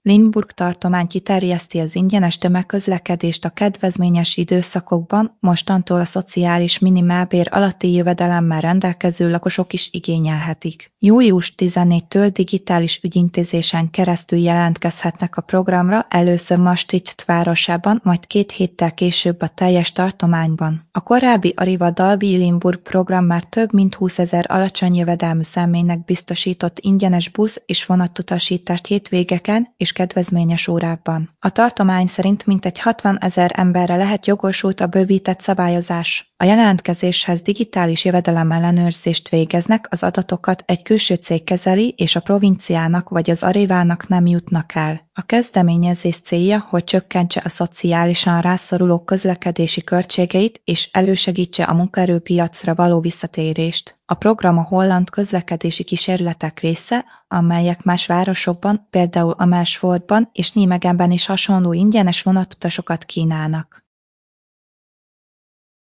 Limburg tartomány kiterjeszti az ingyenes tömegközlekedést a kedvezményes időszakokban, mostantól a szociális minimálbér alatti jövedelemmel rendelkező lakosok is igényelhetik. Július 14-től digitális ügyintézésen keresztül jelentkezhetnek a programra, először Maastricht városában, majd 2 héttel később a teljes tartományban. A korábbi Arriva-Dalby-Limburg program már több mint 20 000 alacsony jövedelmű személynek biztosított ingyenes busz- és vonatutasítást hétvégeken és kedvezményes órákban. A tartomány szerint mintegy 60 000 emberre lehet jogosult a bővített szabályozás. A jelentkezéshez digitális jövedelemellenőrzést végeznek, az adatokat egy külső cég kezeli, és a provinciának vagy az Arrivának nem jutnak el. A kezdeményezés célja, hogy csökkentse a szociálisan rászorulók közlekedési költségeit és elősegítse a munkaerőpiacra való visszatérést. A program a holland közlekedési kísérletek része, amelyek más városokban, például Amersfoortban és Nijmegenben is hasonló ingyenes vonatutasokat kínálnak.